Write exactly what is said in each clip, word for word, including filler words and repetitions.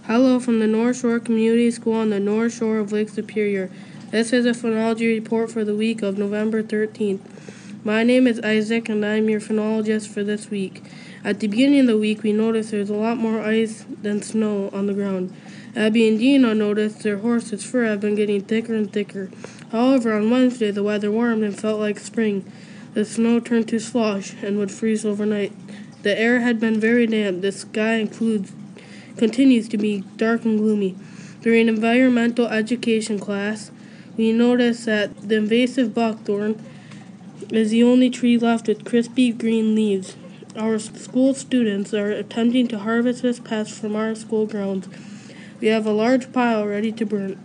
Hello from the North Shore Community School on the North Shore of Lake Superior. This is a phonology report for the week of November thirteenth. My name is Isaac and I'm your phonologist for this week. At the beginning of the week, we noticed there's a lot more ice than snow on the ground. Abby and Dina noticed their horse's fur had been getting thicker and thicker. However, on Wednesday, the weather warmed and felt like spring. The snow turned to slush and would freeze overnight. The air had been very damp. The sky includes continues to be dark and gloomy. During environmental education class, we noticed that the invasive buckthorn is the only tree left with crispy green leaves. Our school students are attempting to harvest this pest from our school grounds. We have a large pile ready to burn.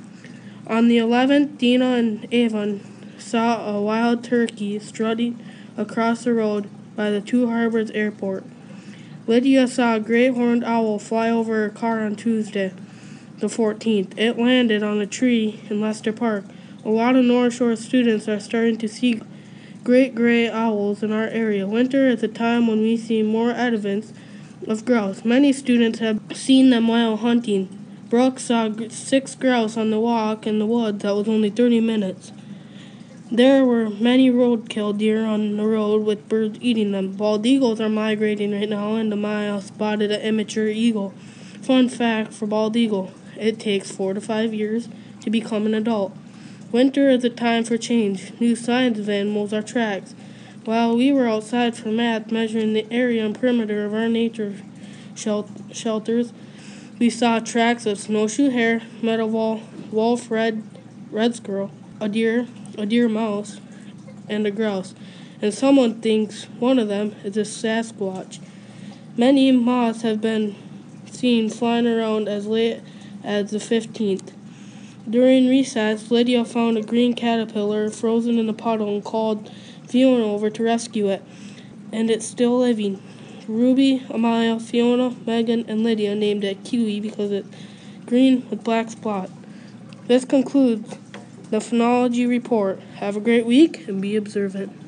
On the eleventh, Dina and Avon saw a wild turkey strutting across the road by the Two Harbors Airport. Lydia saw a great horned owl fly over her car on Tuesday, the fourteenth. It landed on a tree in Lester Park. A lot of North Shore students are starting to see great gray owls in our area. Winter is a time when we see more evidence of grouse. Many students have seen them while hunting. Brooke saw six grouse on the walk in the woods that was only thirty minutes. There were many roadkill deer on the road with birds eating them. Bald eagles are migrating right now, and a mile spotted an immature eagle. Fun fact for bald eagle, it takes four to five years to become an adult. Winter is a time for change. New signs of animals are tracks. While we were outside for math measuring the area and perimeter of our nature shel- shelters, we saw tracks of snowshoe hare, meadow wall, wolf, red, red squirrel, a deer, a deer mouse, and a grouse, and someone thinks one of them is a Sasquatch. Many moths have been seen flying around as late as the fifteenth. During recess, Lydia found a green caterpillar frozen in a puddle and called Fiona over to rescue it, and it's still living. Ruby, Amalia, Fiona, Megan, and Lydia named it Kiwi because it's green with black spot. This concludes the phonology report. Have a great week and be observant.